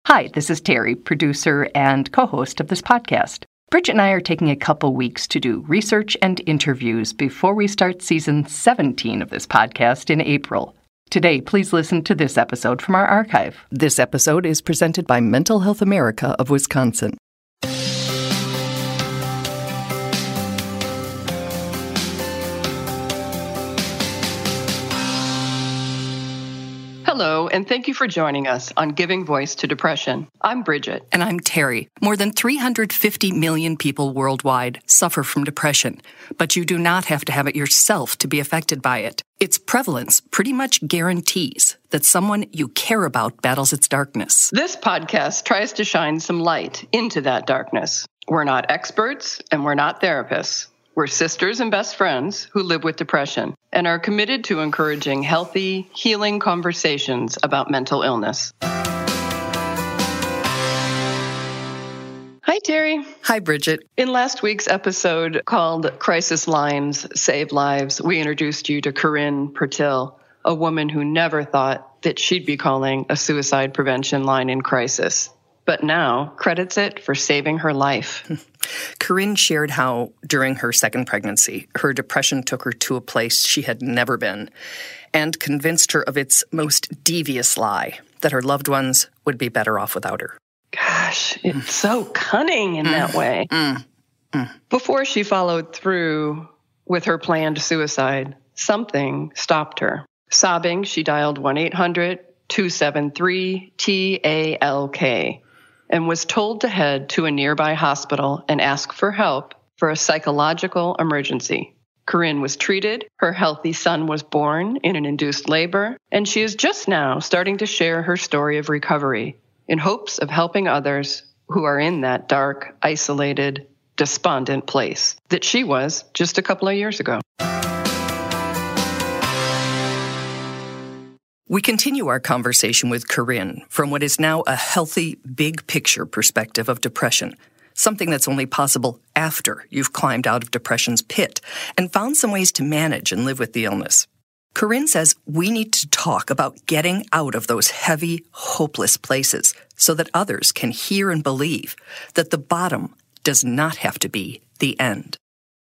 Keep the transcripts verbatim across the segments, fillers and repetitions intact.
Hi, this is Terry, producer and co-host of this podcast. Bridget and I are taking a couple weeks to do research and interviews before we start season seventeen of this podcast in April. Today, please listen to this episode from our archive. This episode is presented by Mental Health America of Wisconsin. Hello, and thank you for joining us on Giving Voice to Depression. I'm Bridget. And I'm Terry. More than three hundred fifty million people worldwide suffer from depression, but you do not have to have it yourself to be affected by it. Its prevalence pretty much guarantees that someone you care about battles its darkness. This podcast tries to shine some light into that darkness. We're not experts, and we're not therapists. We're sisters and best friends who live with depression and are committed to encouraging healthy, healing conversations about mental illness. Hi, Terry. Hi, Bridget. In last week's episode called Crisis Lines Save Lives, we introduced you to Corinne Pertil, a woman who never thought that she'd be calling a suicide prevention line in crisis, but now credits it for saving her life. Corinne shared how, during her second pregnancy, her depression took her to a place she had never been and convinced her of its most devious lie, that her loved ones would be better off without her. Gosh, it's so cunning in that way. Mm. Mm. Before she followed through with her planned suicide, something stopped her. Sobbing, she dialed one eight hundred two seven three T A L K. and was told to head to a nearby hospital and ask for help for a psychological emergency. Corinne was treated, her healthy son was born in an induced labor, and she is just now starting to share her story of recovery in hopes of helping others who are in that dark, isolated, despondent place that she was just a couple of years ago. We continue our conversation with Corinne from what is now a healthy, big-picture perspective of depression, something that's only possible after you've climbed out of depression's pit and found some ways to manage and live with the illness. Corinne says we need to talk about getting out of those heavy, hopeless places so that others can hear and believe that the bottom does not have to be the end.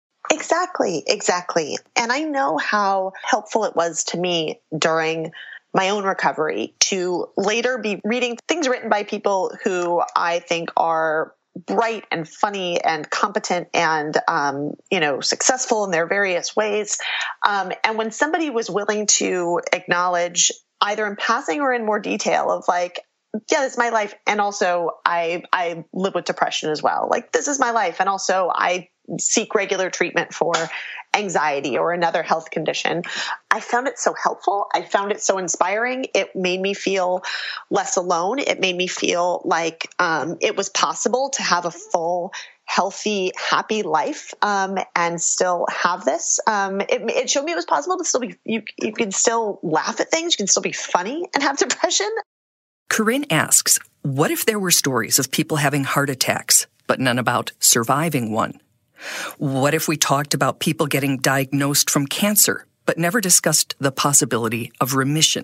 Exactly, exactly. And I know how helpful it was to me during my own recovery to later be reading things written by people who I think are bright and funny and competent and, um, you know, successful in their various ways. Um, and when somebody was willing to acknowledge either in passing or in more detail of like, yeah, this is my life. And also I, I live with depression as well. Like this is my life. And also I seek regular treatment for anxiety or another health condition. I found it so helpful. I found it so inspiring. It made me feel less alone. It made me feel like um, it was possible to have a full, healthy, happy life um, and still have this. Um, it, it showed me it was possible to still be, you, you can still laugh at things. You can still be funny and have depression. Corinne asks, what if there were stories of people having heart attacks, but none about surviving one? What if we talked about people getting diagnosed from cancer, but never discussed the possibility of remission?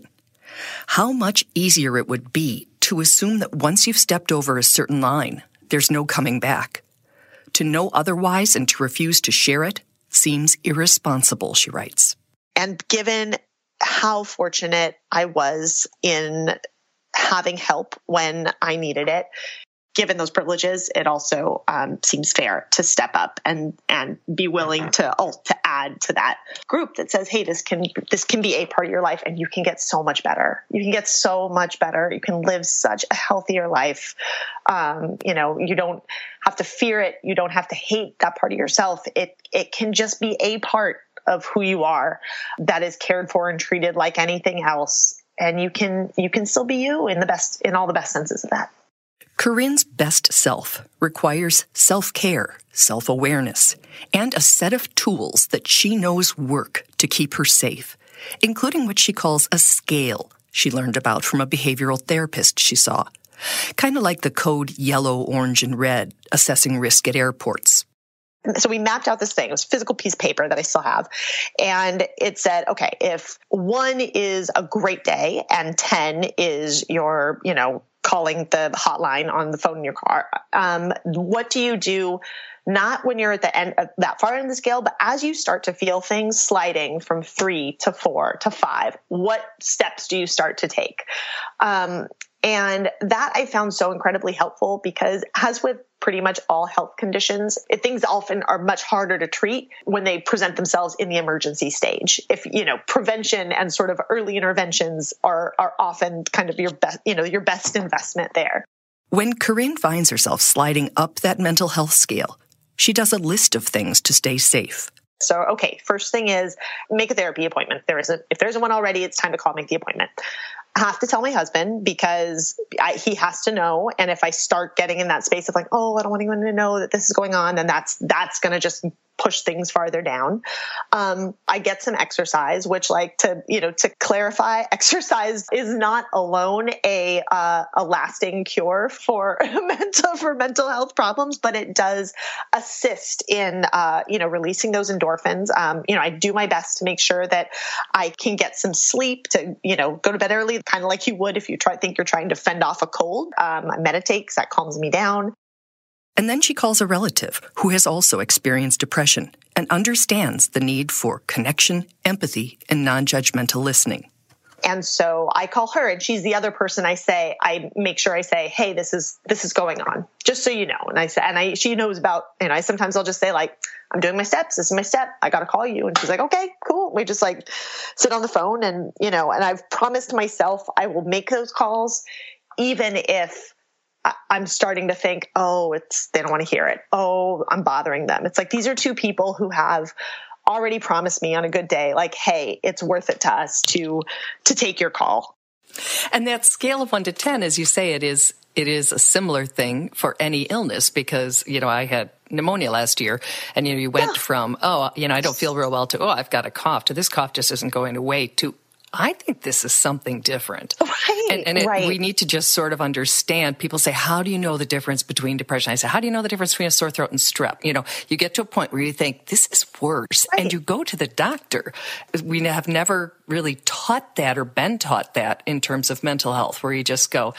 How much easier it would be to assume that once you've stepped over a certain line, there's no coming back. To know otherwise and to refuse to share it seems irresponsible, she writes. And given how fortunate I was in having help when I needed it, given those privileges, it also um, seems fair to step up and and be willing to oh, to add to that group that says, hey, this can this can be a part of your life, and you can get so much better. You can get so much better. You can live such a healthier life. Um, you know, you don't have to fear it. You don't have to hate that part of yourself. It it can just be a part of who you are that is cared for and treated like anything else. And you can you can still be you in the best in all the best senses of that. Corinne's best self requires self-care, self-awareness, and a set of tools that she knows work to keep her safe, including what she calls a scale she learned about from a behavioral therapist she saw, kind of like the code yellow, orange, and red assessing risk at airports. So we mapped out this thing. It was a physical piece of paper that I still have. And it said, okay, if one is a great day and ten is your, you know, calling the hotline on the phone in your car, um, what do you do? Not when you're at the end of that far end of the scale, but as you start to feel things sliding from three to four to five, what steps do you start to take? Um, and that I found so incredibly helpful because as with pretty much all health conditions, things often are much harder to treat when they present themselves in the emergency stage. If, you know, prevention and sort of early interventions are, are often kind of your best, you know, your best investment there. When Corinne finds herself sliding up that mental health scale, she does a list of things to stay safe. So, okay, first thing is make a therapy appointment. If there isn't, if there isn't one already, it's time to call, make the appointment. I have to tell my husband because I, he has to know. And if I start getting in that space of like, oh, I don't want anyone to know that this is going on, then that's, that's going to just push things farther down. Um, I get some exercise, which like to, you know, to clarify, exercise is not alone a, uh, a lasting cure for mental, for mental health problems, but it does assist in, uh, you know, releasing those endorphins. Um, you know, I do my best to make sure that I can get some sleep to, you know, go to bed early, kind of like you would if you try, think you're trying to fend off a cold. Um, I meditate because that calms me down. And then she calls a relative who has also experienced depression and understands the need for connection, empathy, and non-judgmental listening. And so I call her and she's the other person I say, I make sure I say, hey, this is, this is going on, just so you know. And I say, and I, she knows about, and I, sometimes I'll just say like, I'm doing my steps. This is my step. I got to call you. And she's like, okay, cool. We just like sit on the phone and, you know, and I've promised myself I will make those calls, even if I'm starting to think, oh, it's, they don't want to hear it. Oh, I'm bothering them. It's like, these are two people who have already promised me on a good day, like, hey, it's worth it to us to, to take your call. And that scale of one to ten, as you say, it is, it is a similar thing for any illness because, you know, I had pneumonia last year and, you know, you went yeah. from, oh, you know, I don't feel real well to, oh, I've got a cough to this cough just isn't going away to, I think this is something different. Right, and and it, right. we need to just sort of understand. People say, how do you know the difference between depression? I say, how do you know the difference between a sore throat and strep? You know, you get to a point where you think, this is worse. Right. And you go to the doctor. We have never really taught that or been taught that in terms of mental health, where you just go,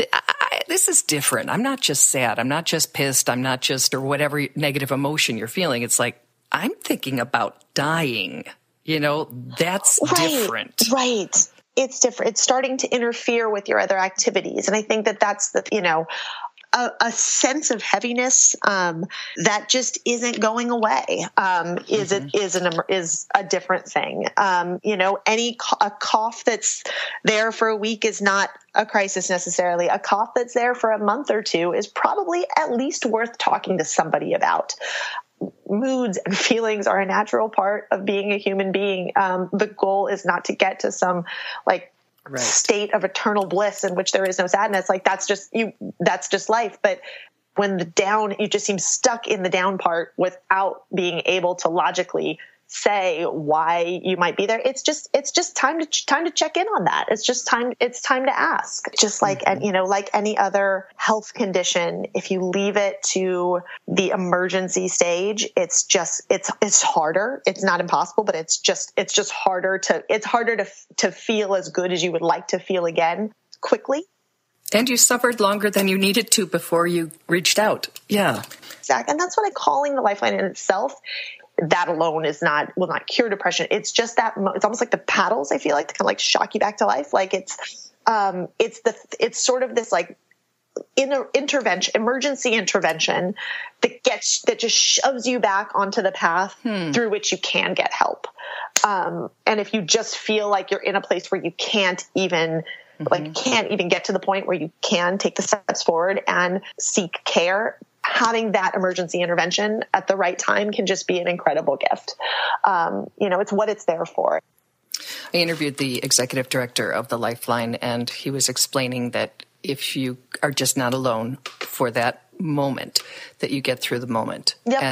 I, this is different. I'm not just sad. I'm not just pissed. I'm not just, or whatever negative emotion you're feeling. It's like, I'm thinking about dying. You know, that's right, different. Right. It's different. It's starting to interfere with your other activities. And I think that that's the, you know, a, a sense of heaviness um, that just isn't going away. Um, is mm-hmm. it is an is a different thing. Um, you know, any a cough that's there for a week is not a crisis necessarily. A cough that's there for a month or two is probably at least worth talking to somebody about. Moods and feelings are a natural part of being a human being. Um, the goal is not to get to some like right. state of eternal bliss in which there is no sadness. Like that's just you, that's just life. But when the down, you just seem stuck in the down part without being able to logically say why you might be there. It's just, it's just time to, time to check in on that. It's just time, it's time to ask. Just like, mm-hmm. you know, like any other health condition, if you leave it to the emergency stage, it's just, it's, it's harder. It's not impossible, but it's just, it's just harder to, it's harder to, to feel as good as you would like to feel again quickly. And you suffered longer than you needed to before you reached out. Yeah. Exactly. And that's what I'm calling the Lifeline in itself. That alone is not, will not cure depression. It's just that, it's almost like the paddles, I feel like, to kind of like shock you back to life. Like it's, um, it's the, it's sort of this like inter- intervention, emergency intervention that gets, that just shoves you back onto the path hmm. through which you can get help. Um, and if you just feel like you're in a place where you can't even, mm-hmm. like can't even get to the point where you can take the steps forward and seek care, having that emergency intervention at the right time can just be an incredible gift. Um, you know, it's what it's there for. I interviewed the executive director of the Lifeline, and he was explaining that if you are just not alone for that moment, that you get through the moment. Yep. And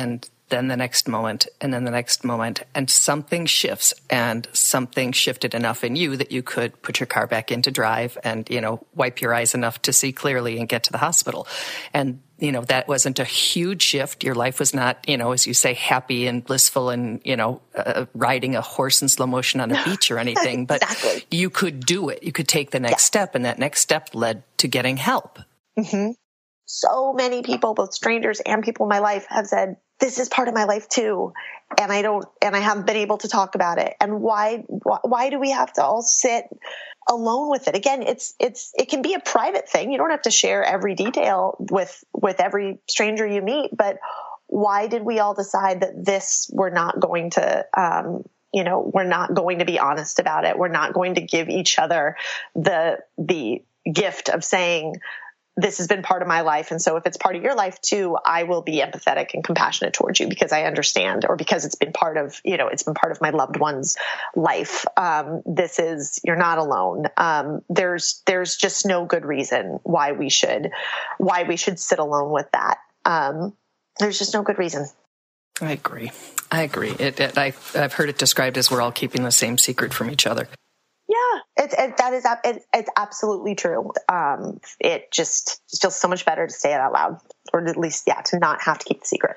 then the next moment, and then the next moment, and something shifts, and something shifted enough in you that you could put your car back into drive and, you know, wipe your eyes enough to see clearly and get to the hospital. And, you know, that wasn't a huge shift. Your life was not, you know, as you say, happy and blissful and, you know, uh, riding a horse in slow motion on a beach or anything, but exactly. You could do it. You could take the next yeah. step, and that next step led to getting help. Mm-hmm. So many people, both strangers and people in my life, have said, this is part of my life too. And I don't, and I haven't been able to talk about it. And why, why, why do we have to all sit alone with it? Again, it's, it's, it can be a private thing. You don't have to share every detail with, with every stranger you meet, but why did we all decide that this, we're not going to, um, you know, we're not going to be honest about it. We're not going to give each other the, the gift of saying, this has been part of my life. And so if it's part of your life too, I will be empathetic and compassionate towards you because I understand, or because it's been part of, you know, it's been part of my loved one's life. Um, this is, you're not alone. Um, there's, there's just no good reason why we should, why we should sit alone with that. Um, there's just no good reason. I agree. I agree. It, it, I, I've heard it described as we're all keeping the same secret from each other. Yeah, it, it, that is it, it's absolutely true. Um, it just it feels so much better to say it out loud, or at least, yeah, to not have to keep the secret.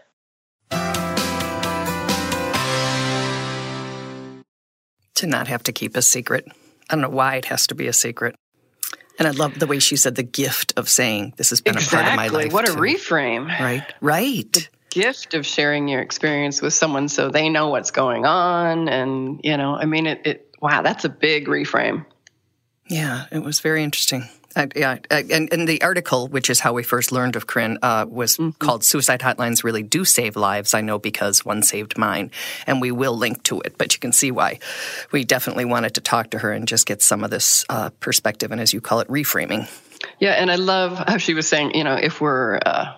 To not have to keep a secret. I don't know why it has to be a secret. And I love the way she said the gift of saying this has been exactly. a part of my life. What too. a reframe. Right, right. The gift of sharing your experience with someone so they know what's going on. And, you know, I mean, it, it wow, that's a big reframe. Yeah, it was very interesting. Uh, yeah, uh, and, and the article, which is how we first learned of Corinne, uh, was mm-hmm. called Suicide Hotlines Really Do Save Lives. I know because one saved mine, and we will link to it, but you can see why we definitely wanted to talk to her and just get some of this uh, perspective and, as you call it, reframing. Yeah, and I love how she was saying, you know, if we're uh,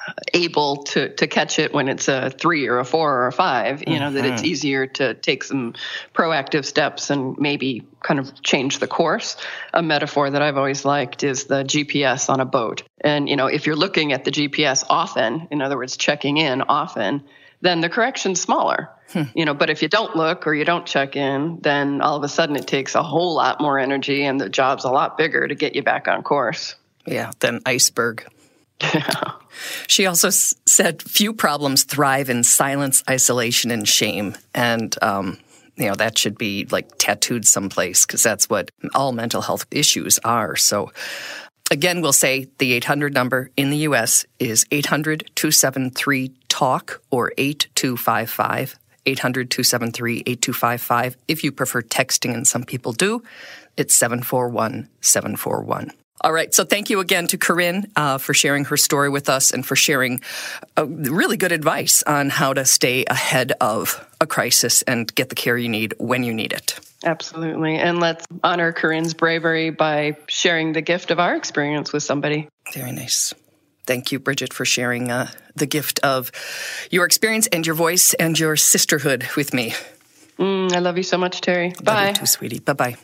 able to, to catch it when it's a three or a four or a five, you know, mm-hmm. that it's easier to take some proactive steps and maybe kind of change the course. A metaphor that I've always liked is the G P S on a boat. And, you know, if you're looking at the G P S often, in other words, checking in often, then the correction's smaller. Hmm. You know, but if you don't look or you don't check in, then all of a sudden it takes a whole lot more energy and the job's a lot bigger to get you back on course. Yeah, than iceberg. Yeah. She also s- said few problems thrive in silence, isolation, and shame. And, um, you know, that should be like tattooed someplace because that's what all mental health issues are. So again, we'll say the eight hundred number in the U S is eight hundred, two seven three, TALK or eight two five five, eight hundred, two seven three, eight two five five. If you prefer texting, and some people do, it's seven four one, seven four one. All right. So thank you again to Corinne uh, for sharing her story with us and for sharing uh, really good advice on how to stay ahead of a crisis and get the care you need when you need it. Absolutely. And let's honor Corinne's bravery by sharing the gift of our experience with somebody. Very nice. Thank you, Bridget, for sharing uh, the gift of your experience and your voice and your sisterhood with me. Mm, I love you so much, Terry. Love Bye. you too, sweetie. Bye-bye.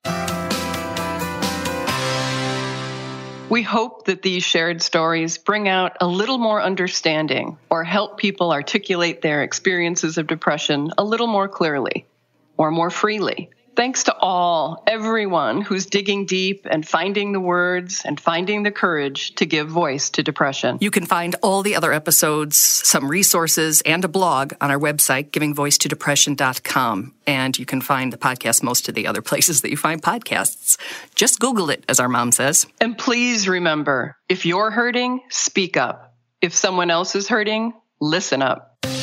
We hope that these shared stories bring out a little more understanding or help people articulate their experiences of depression a little more clearly or more freely. Thanks to all, everyone who's digging deep and finding the words and finding the courage to give voice to depression. You can find all the other episodes, some resources, and a blog on our website, giving voice to depression dot com. And you can find the podcast most of the other places that you find podcasts. Just Google it, as our mom says. And please remember, if you're hurting, speak up. If someone else is hurting, listen up.